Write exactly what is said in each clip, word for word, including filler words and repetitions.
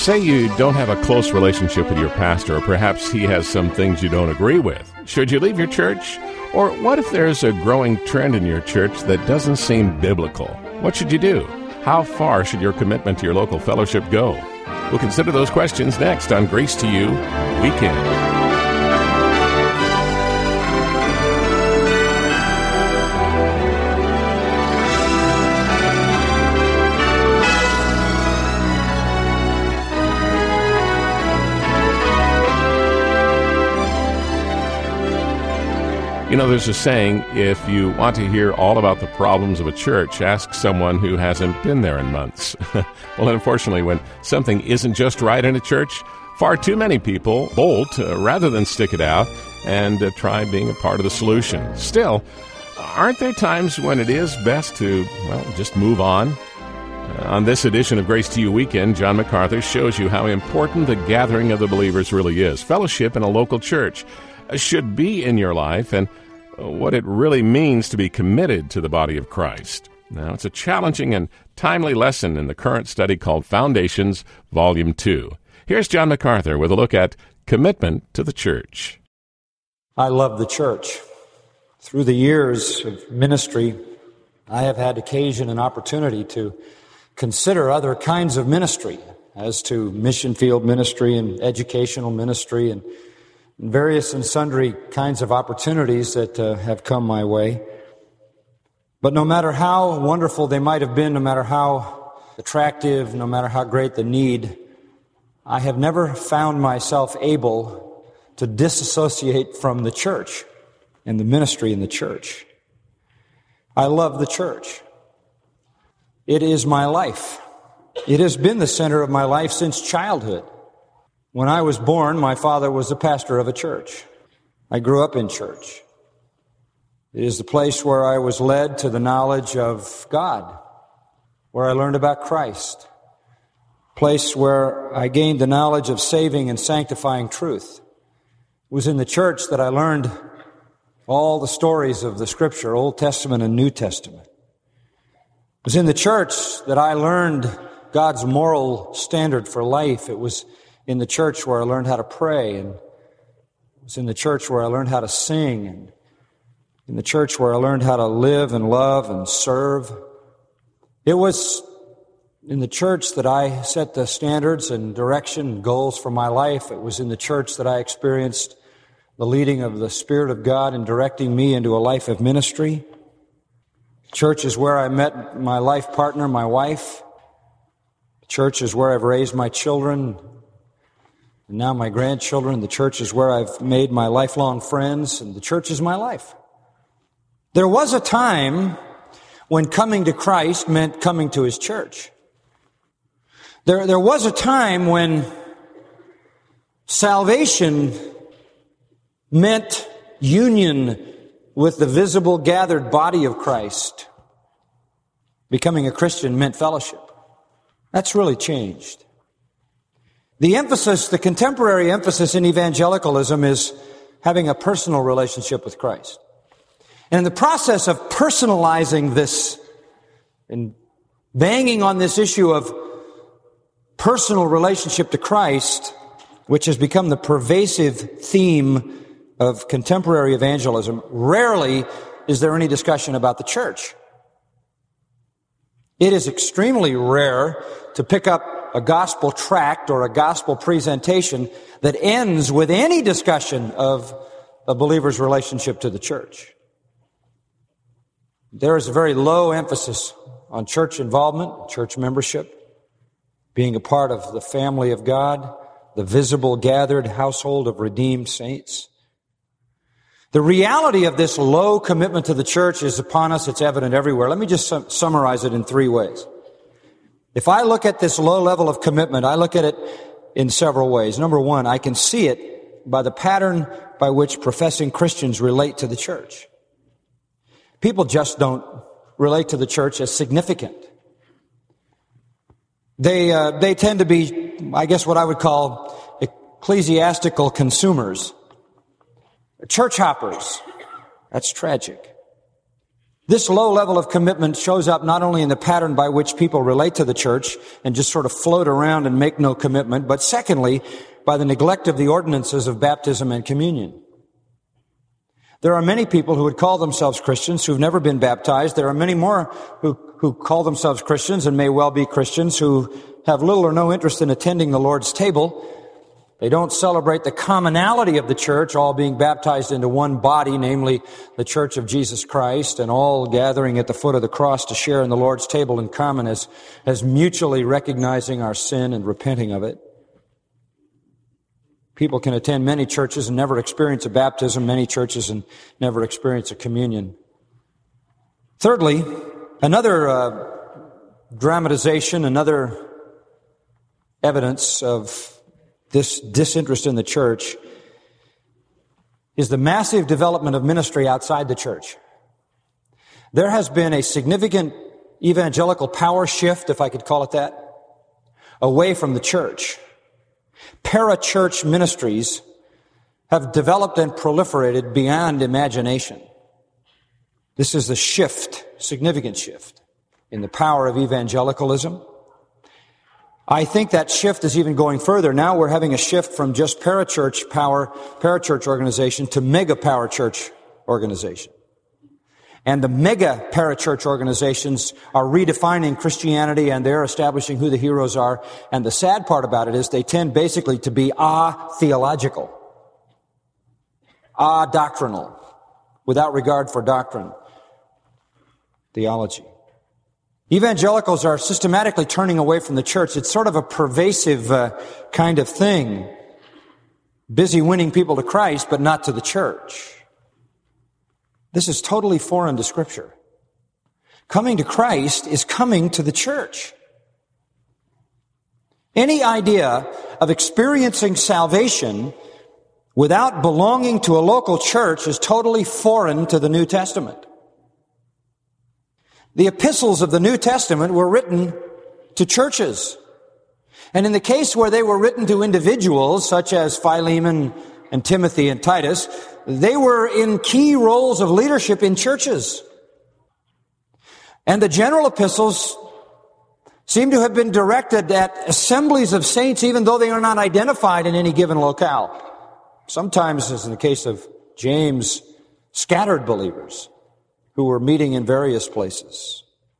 Say you don't have a close relationship with your pastor, or perhaps he has some things you don't agree with. Should you leave your church? Or what if there's a growing trend in your church that doesn't seem biblical? What should you do? How far should your commitment to your local fellowship go? We'll consider those questions next on Grace to You Weekend. You know, there's a saying, if you want to hear all about the problems of a church, ask someone who hasn't been there in months. Well, unfortunately, when something isn't just right in a church, far too many people bolt uh, rather than stick it out and uh, try being a part of the solution. Still, aren't there times when it is best to, well, just move on? Uh, on this edition of Grace to You Weekend, John MacArthur shows you how important the gathering of the believers really is. Fellowship in a local church should be in your life, and what it really means to be committed to the body of Christ. Now, it's a challenging and timely lesson in the current study called Foundations, Volume two. Here's John MacArthur with a look at commitment to the church. I love the church. Through the years of ministry, I have had occasion and opportunity to consider other kinds of ministry, as to mission field ministry and educational ministry and various and sundry kinds of opportunities that uh, have come my way. But no matter how wonderful they might have been, no matter how attractive, no matter how great the need, I have never found myself able to disassociate from the church and the ministry in the church. I love the church. It is my life. It has been the center of my life since childhood. When I was born, my father was the pastor of a church. I grew up in church. It is the place where I was led to the knowledge of God, where I learned about Christ, a place where I gained the knowledge of saving and sanctifying truth. It was in the church that I learned all the stories of the Scripture, Old Testament and New Testament. It was in the church that I learned God's moral standard for life. It was in the church where I learned how to pray, and it was in the church where I learned how to sing, and in the church where I learned how to live and love and serve. It was in the church that I set the standards and direction and goals for my life. It was in the church that I experienced the leading of the Spirit of God in directing me into a life of ministry. Church is where I met my life partner, my wife. Church is where I've raised my children, and now my grandchildren. The church is where I've made my lifelong friends, and the church is my life. There was a time when coming to Christ meant coming to His church. There, there was a time when salvation meant union with the visible gathered body of Christ. Becoming a Christian meant fellowship. That's really changed. The emphasis, the contemporary emphasis in evangelicalism is having a personal relationship with Christ. And in the process of personalizing this and banging on this issue of personal relationship to Christ, which has become the pervasive theme of contemporary evangelism, rarely is there any discussion about the church. It is extremely rare to pick up a gospel tract or a gospel presentation that ends with any discussion of a believer's relationship to the church. There is a very low emphasis on church involvement, church membership, being a part of the family of God, the visible gathered household of redeemed saints. The reality of this low commitment to the church is upon us. It's evident everywhere. Let me just sum- summarize it in three ways. If I look at this low level of commitment, I look at it in several ways. Number one, I can see it by the pattern by which professing Christians relate to the church. People just don't relate to the church as significant. They uh, they tend to be, I guess, what I would call ecclesiastical consumers. Church hoppers. That's tragic. This low level of commitment shows up not only in the pattern by which people relate to the church and just sort of float around and make no commitment, but secondly, by the neglect of the ordinances of baptism and communion. There are many people who would call themselves Christians who've never been baptized. There are many more who, who call themselves Christians and may well be Christians who have little or no interest in attending the Lord's table. They don't celebrate the commonality of the church, all being baptized into one body, namely the Church of Jesus Christ, and all gathering at the foot of the cross to share in the Lord's table in common as, as mutually recognizing our sin and repenting of it. People can attend many churches and never experience a baptism, many churches and never experience a communion. Thirdly, another uh, dramatization, another evidence of this disinterest in the church is the massive development of ministry outside the church. There has been a significant evangelical power shift, if I could call it that, away from the church. Parachurch ministries have developed and proliferated beyond imagination. This is a shift, significant shift, in the power of evangelicalism. I think that shift is even going further. Now we're having a shift from just parachurch power, parachurch organization to mega power church organization. And the mega parachurch organizations are redefining Christianity and they're establishing who the heroes are. And the sad part about it is they tend basically to be a-theological, a-doctrinal, without regard for doctrine, theology. Evangelicals are systematically turning away from the church. It's sort of a pervasive uh, kind of thing. Busy winning people to Christ, but not to the church. This is totally foreign to Scripture. Coming to Christ is coming to the church. Any idea of experiencing salvation without belonging to a local church is totally foreign to the New Testament. The epistles of the New Testament were written to churches. And in the case where they were written to individuals, such as Philemon and Timothy and Titus, they were in key roles of leadership in churches. And the general epistles seem to have been directed at assemblies of saints, even though they are not identified in any given locale. Sometimes, as in the case of James, scattered believers who were meeting in various places.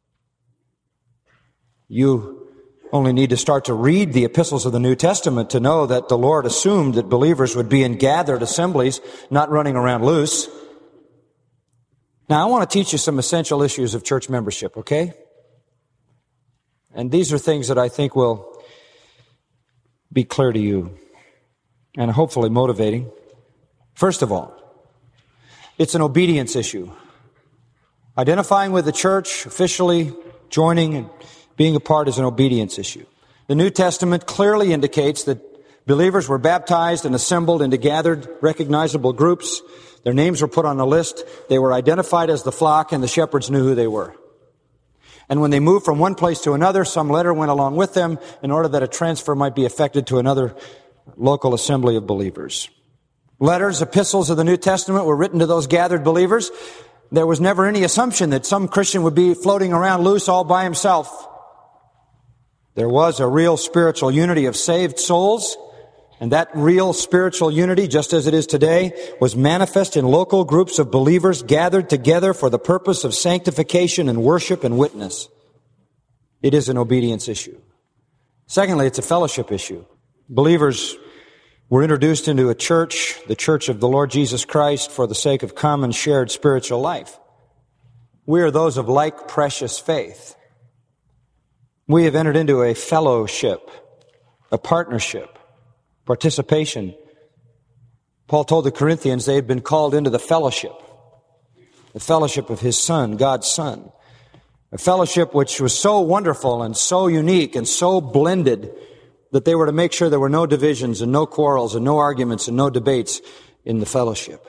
You only need to start to read the epistles of the New Testament to know that the Lord assumed that believers would be in gathered assemblies, not running around loose. Now, I want to teach you some essential issues of church membership, okay? And these are things that I think will be clear to you and hopefully motivating. First of all, it's an obedience issue. Identifying with the church, officially joining and being a part is an obedience issue. The New Testament clearly indicates that believers were baptized and assembled into gathered, recognizable groups. Their names were put on a list. They were identified as the flock, and the shepherds knew who they were. And when they moved from one place to another, some letter went along with them in order that a transfer might be effected to another local assembly of believers. Letters, epistles of the New Testament were written to those gathered believers. There was never any assumption that some Christian would be floating around loose all by himself. There was a real spiritual unity of saved souls, and that real spiritual unity, just as it is today, was manifest in local groups of believers gathered together for the purpose of sanctification and worship and witness. It is an obedience issue. Secondly, it's a fellowship issue. Believers were introduced into a church, the church of the Lord Jesus Christ, for the sake of common shared spiritual life. We are those of like precious faith. We have entered into a fellowship, a partnership, participation. Paul told the Corinthians they had been called into the fellowship, the fellowship of His Son, God's Son. A fellowship which was so wonderful and so unique and so blended that they were to make sure there were no divisions and no quarrels and no arguments and no debates in the fellowship.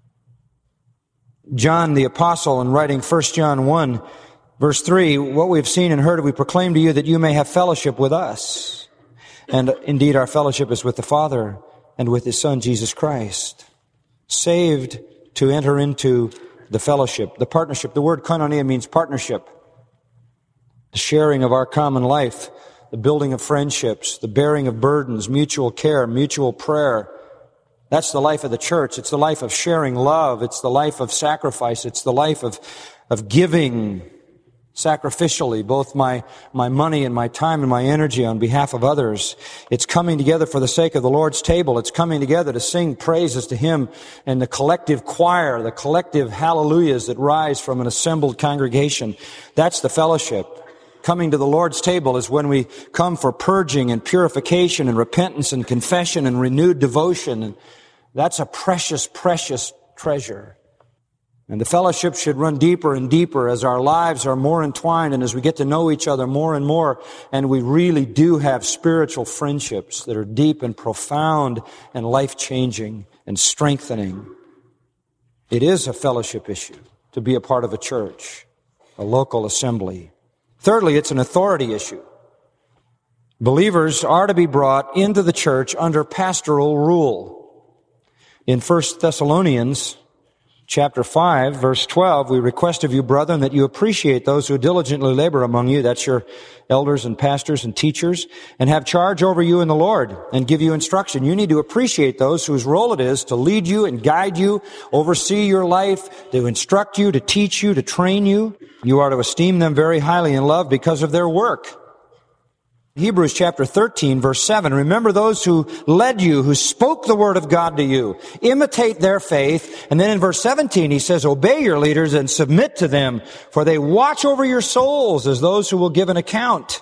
John the Apostle, in writing First John one, verse three, what we have seen and heard we proclaim to you that you may have fellowship with us. And indeed our fellowship is with the Father and with His Son Jesus Christ. Saved to enter into the fellowship, the partnership. The word koinonia means partnership. The sharing of our common life, the building of friendships, the bearing of burdens, mutual care, mutual prayer. That's the life of the church. It's the life of sharing love. It's the life of sacrifice. It's the life of, of giving sacrificially, both my, my money and my time and my energy on behalf of others. It's coming together for the sake of the Lord's table. It's coming together to sing praises to Him and the collective choir, the collective hallelujahs that rise from an assembled congregation. That's the fellowship. Coming to the Lord's table is when we come for purging and purification and repentance and confession and renewed devotion. And that's a precious, precious treasure. And the fellowship should run deeper and deeper as our lives are more entwined and as we get to know each other more and more. And we really do have spiritual friendships that are deep and profound and life-changing and strengthening. It is a fellowship issue to be a part of a church, a local assembly. Thirdly, it's an authority issue. Believers are to be brought into the church under pastoral rule. In First Thessalonians chapter five, verse twelve, we request of you, brethren, that you appreciate those who diligently labor among you. That's your elders and pastors and teachers, and have charge over you in the Lord and give you instruction. You need to appreciate those whose role it is to lead you and guide you, oversee your life, to instruct you, to teach you, to train you. You are to esteem them very highly in love because of their work. Hebrews chapter thirteen, verse seven, remember those who led you, who spoke the word of God to you. Imitate their faith. And then in verse seventeen, he says, obey your leaders and submit to them, for they watch over your souls as those who will give an account.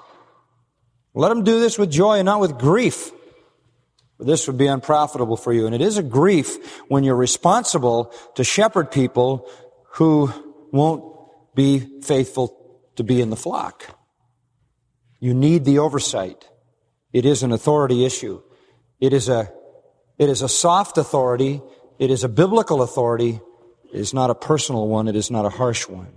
Let them do this with joy and not with grief, for this would be unprofitable for you. And it is a grief when you're responsible to shepherd people who won't be faithful to be in the flock. You need the oversight. It is an authority issue. It is a, it is a soft authority. It is a biblical authority. It is not a personal one. It is not a harsh one.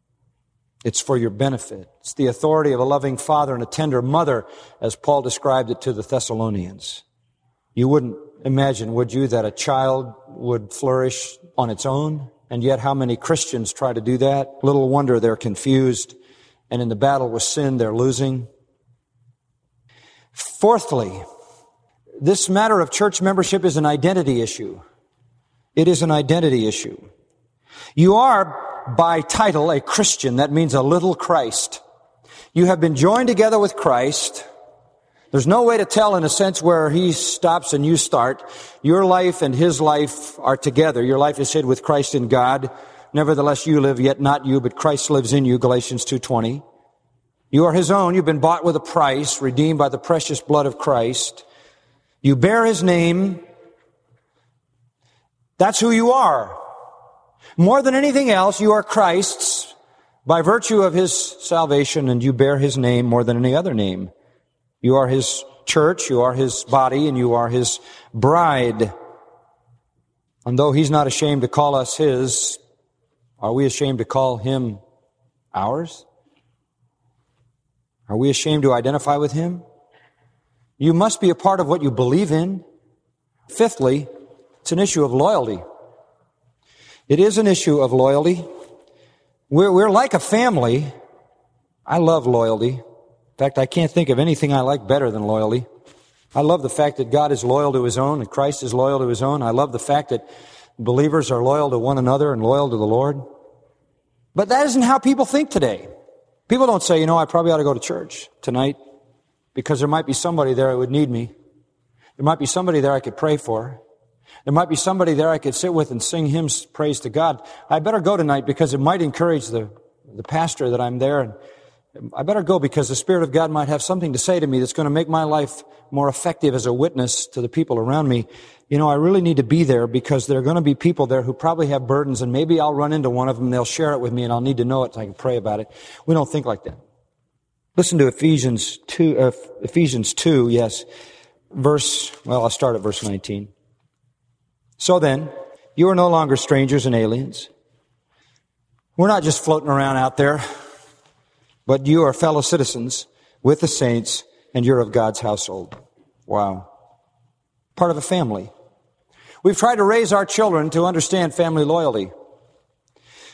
It's for your benefit. It's the authority of a loving father and a tender mother, as Paul described it to the Thessalonians. You wouldn't imagine, would you, that a child would flourish on its own? And yet how many Christians try to do that? Little wonder they're confused, and in the battle with sin, they're losing. Fourthly, this matter of church membership is an identity issue. It is an identity issue. You are, by title, a Christian. That means a little Christ. You have been joined together with Christ. There's no way to tell in a sense where He stops and you start. Your life and His life are together. Your life is hid with Christ in God. Nevertheless, you live, yet not you, but Christ lives in you, Galatians two twenty. You are His own. You've been bought with a price, redeemed by the precious blood of Christ. You bear His name. That's who you are. More than anything else, you are Christ's by virtue of His salvation, and you bear His name more than any other name. You are His church, you are His body, and you are His bride. And though He's not ashamed to call us His, are we ashamed to call Him ours? Are we ashamed to identify with Him? You must be a part of what you believe in. Fifthly, it's an issue of loyalty. It is an issue of loyalty. We're, we're like a family. I love loyalty. In fact, I can't think of anything I like better than loyalty. I love the fact that God is loyal to His own and Christ is loyal to His own. I love the fact that believers are loyal to one another and loyal to the Lord. But that isn't how people think today. People don't say, you know, I probably ought to go to church tonight because there might be somebody there who would need me. There might be somebody there I could pray for. There might be somebody there I could sit with and sing hymns, praise to God. I better go tonight because it might encourage the, the pastor that I'm there. And I better go because the Spirit of God might have something to say to me that's going to make my life more effective as a witness to the people around me. You know, I really need to be there because there are going to be people there who probably have burdens, and maybe I'll run into one of them and they'll share it with me and I'll need to know it so I can pray about it. We don't think like that. Listen to Ephesians two, uh, Ephesians two, yes, verse, well, I'll start at verse nineteen. So then, you are no longer strangers and aliens. We're not just floating around out there, but you are fellow citizens with the saints, and you're of God's household. Wow. Part of a family. We've tried to raise our children to understand family loyalty.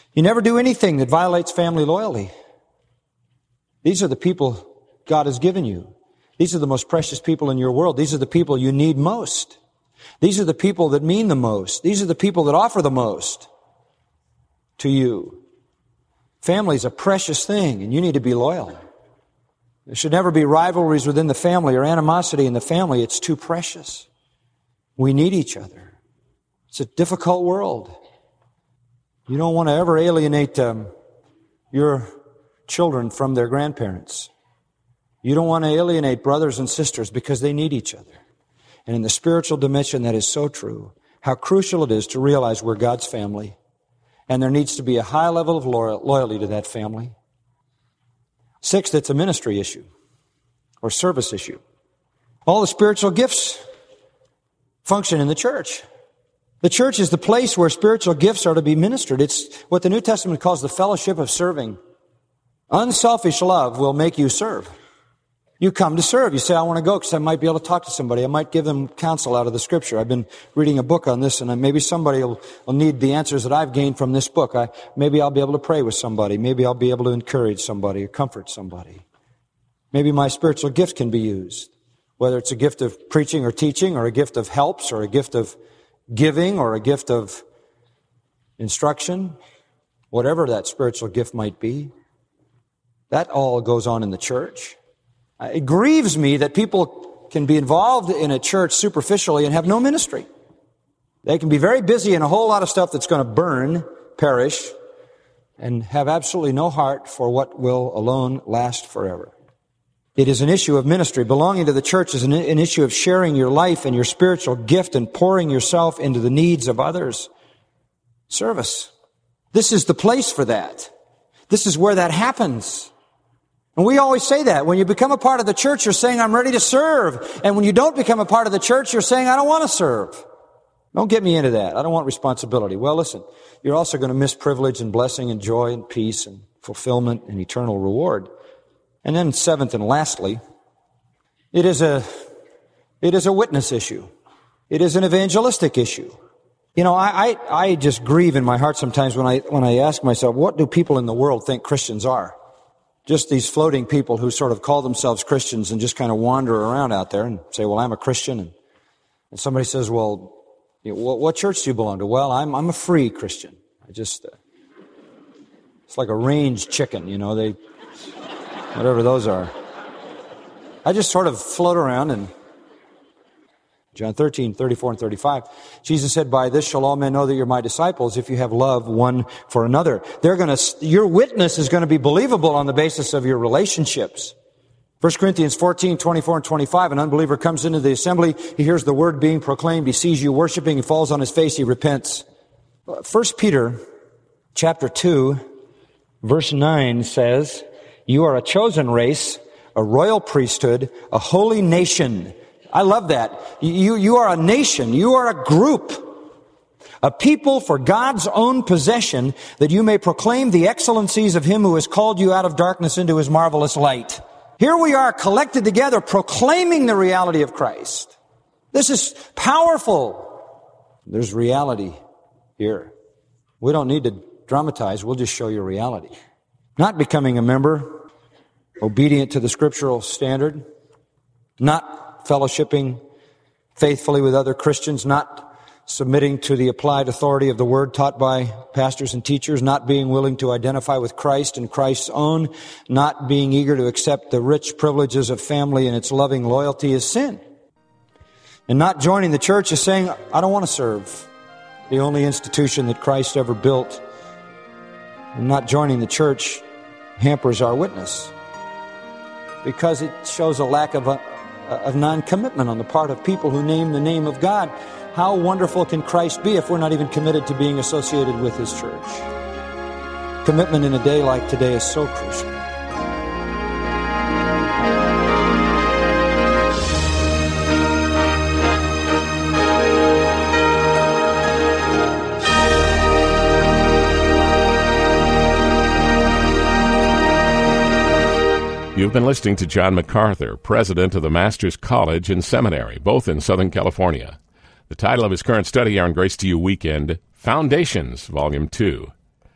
You never do anything that violates family loyalty. These are the people God has given you. These are the most precious people in your world. These are the people you need most. These are the people that mean the most. These are the people that offer the most to you. Family is a precious thing, and you need to be loyal. There should never be rivalries within the family or animosity in the family. It's too precious. We need each other. It's a difficult world. You don't want to ever alienate um, your children from their grandparents. You don't want to alienate brothers and sisters because they need each other. And in the spiritual dimension, that is so true. How crucial it is to realize we're God's family. And there needs to be a high level of loyalty to that family. Sixth, it's a ministry issue or service issue. All the spiritual gifts function in the church. The church is the place where spiritual gifts are to be ministered. It's what the New Testament calls the fellowship of serving. Unselfish love will make you serve. You come to serve. You say, I want to go because I might be able to talk to somebody. I might give them counsel out of the Scripture. I've been reading a book on this, and maybe somebody will, will need the answers that I've gained from this book. I, maybe I'll be able to pray with somebody. Maybe I'll be able to encourage somebody or comfort somebody. Maybe my spiritual gift can be used, whether it's a gift of preaching or teaching or a gift of helps or a gift of giving or a gift of instruction, whatever that spiritual gift might be. That all goes on in the church. It grieves me that people can be involved in a church superficially and have no ministry. They can be very busy in a whole lot of stuff that's going to burn, perish, and have absolutely no heart for what will alone last forever. It is an issue of ministry. Belonging to the church is an, an issue of sharing your life and your spiritual gift and pouring yourself into the needs of others. Service. This is the place for that. This is where that happens. And we always say that. When you become a part of the church, you're saying, I'm ready to serve. And when you don't become a part of the church, you're saying, I don't want to serve. Don't get me into that. I don't want responsibility. Well, listen, you're also going to miss privilege and blessing and joy and peace and fulfillment and eternal reward. And then seventh and lastly, it is a, it is a witness issue. It is an evangelistic issue. You know, I, I, I just grieve in my heart sometimes when I, when I ask myself, what do people in the world think Christians are? Just these floating people who sort of call themselves Christians and just kind of wander around out there and say, well, I'm a Christian. And, and somebody says, well, you know, what, what church do you belong to? Well, I'm, I'm a free Christian. I just, uh, it's like a range chicken, you know, they, whatever those are. I just sort of float around. And John thirteen, thirty-four and thirty-five, Jesus said, by this shall all men know that you're my disciples if you have love one for another. They're going to, your witness is going to be believable on the basis of your relationships. First Corinthians fourteen, twenty-four and twenty-five, an unbeliever comes into the assembly, he hears the word being proclaimed, he sees you worshiping, he falls on his face, he repents. First Peter chapter two, verse nine says, you are a chosen race, a royal priesthood, a holy nation. I love that. You, you are a nation. You are a group. A people for God's own possession, that you may proclaim the excellencies of Him who has called you out of darkness into His marvelous light. Here we are collected together proclaiming the reality of Christ. This is powerful. There's reality here. We don't need to dramatize. We'll just show you reality. Not becoming a member, obedient to the scriptural standard, not fellowshipping faithfully with other Christians, not submitting to the applied authority of the Word taught by pastors and teachers, not being willing to identify with Christ and Christ's own, not being eager to accept the rich privileges of family and its loving loyalty is sin. And not joining the church is saying, I don't want to serve the only institution that Christ ever built. And not joining the church hampers our witness because it shows a lack of a of non-commitment on the part of people who name the name of God. How wonderful can Christ be if we're not even committed to being associated with His church? Commitment in a day like today is so crucial. You've been listening to John MacArthur, president of the Master's College and Seminary, both in Southern California. The title of his current study here on Grace to You Weekend, Foundations, Volume two.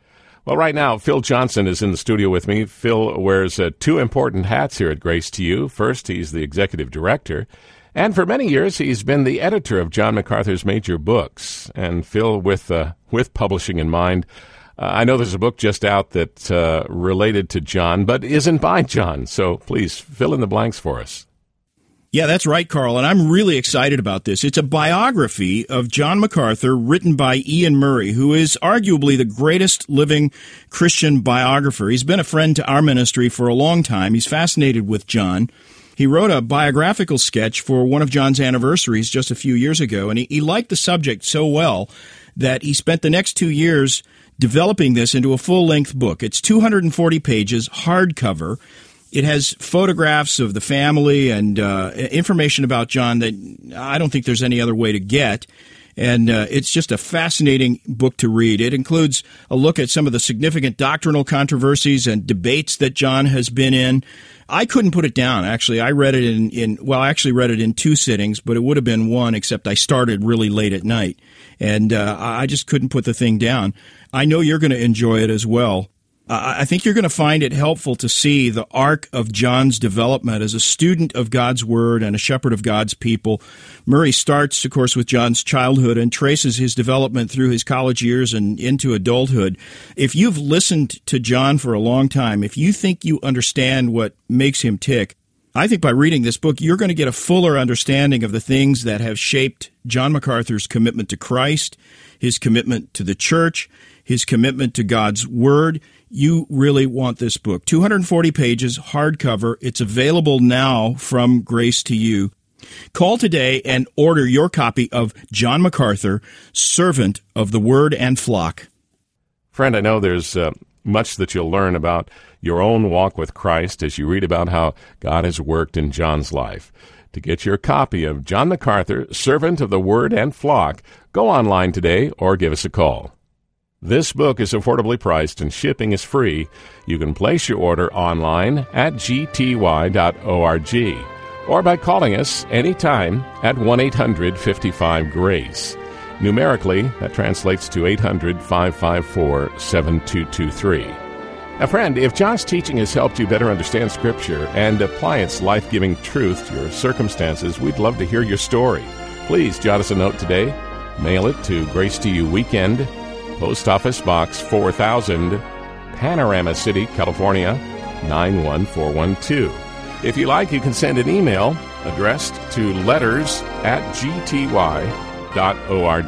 Well, right now, Phil Johnson is in the studio with me. Phil wears uh, two important hats here at Grace to You. First, he's the executive director. And for many years, he's been the editor of John MacArthur's major books. And Phil, with uh, with publishing in mind, uh, I know there's a book just out that's uh, related to John, but isn't by John. So please, fill in the blanks for us. Yeah, that's right, Carl, and I'm really excited about this. It's a biography of John MacArthur written by Ian Murray, who is arguably the greatest living Christian biographer. He's been a friend to our ministry for a long time. He's fascinated with John. He wrote a biographical sketch for one of John's anniversaries just a few years ago, and he, he liked the subject so well that he spent the next two years developing this into a full-length book. It's two hundred forty pages, hardcover. It has photographs of the family and uh, information about John that I don't think there's any other way to get. And uh, it's just a fascinating book to read. It includes a look at some of the significant doctrinal controversies and debates that John has been in. I couldn't put it down, actually. I read it in, in well, I actually read it in two sittings, but it would have been one, except I started really late at night. And uh, I just couldn't put the thing down. I know you're going to enjoy it as well. Uh, I think you're going to find it helpful to see the arc of John's development as a student of God's Word and a shepherd of God's people. Murray starts, of course, with John's childhood and traces his development through his college years and into adulthood. If you've listened to John for a long time, if you think you understand what makes him tick, I think by reading this book, you're going to get a fuller understanding of the things that have shaped John MacArthur's commitment to Christ, his commitment to the church, his commitment to God's Word. You really want this book. two hundred forty pages, hardcover. It's available now from Grace to You. Call today and order your copy of John MacArthur, Servant of the Word and Flock. Friend, I know there's uh, much that you'll learn about your own walk with Christ as you read about how God has worked in John's life. To get your copy of John MacArthur, Servant of the Word and Flock, go online today or give us a call. This book is affordably priced and shipping is free. You can place your order online at g t y dot org or by calling us anytime at one eight hundred fifty-five GRACE. Numerically, that translates to eight hundred five five four seven two two three. Now, friend, if John's teaching has helped you better understand Scripture and apply its life-giving truth to your circumstances, we'd love to hear your story. Please jot us a note today. Mail it to Grace to You Weekend, Post Office Box four thousand, Panorama City, California, nine one four one two. If you like, you can send an email addressed to letters at g t y dot org.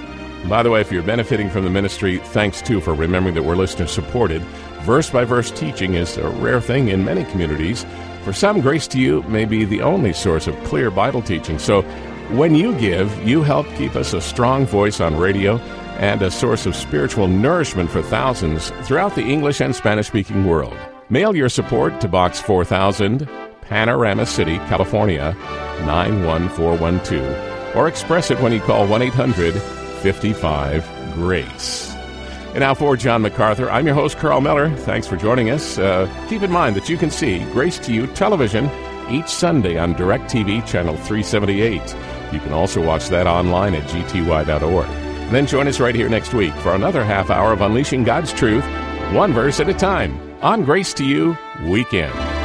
By the way, if you're benefiting from the ministry, thanks, too, for remembering that we're listener-supported. Verse-by-verse teaching is a rare thing in many communities. For some, Grace to You may be the only source of clear Bible teaching. So when you give, you help keep us a strong voice on radio and a source of spiritual nourishment for thousands throughout the English and Spanish-speaking world. Mail your support to Box four thousand, Panorama City, California, nine one four one two, or express it when you call one eight hundred fifty-five GRACE. And now for John MacArthur, I'm your host, Carl Miller. Thanks for joining us. Uh, keep in mind that you can see Grace to You television each Sunday on DirecTV Channel three seventy-eight. You can also watch that online at g t y dot org. Then join us right here next week for another half hour of Unleashing God's Truth, one verse at a time, on Grace to You Weekend.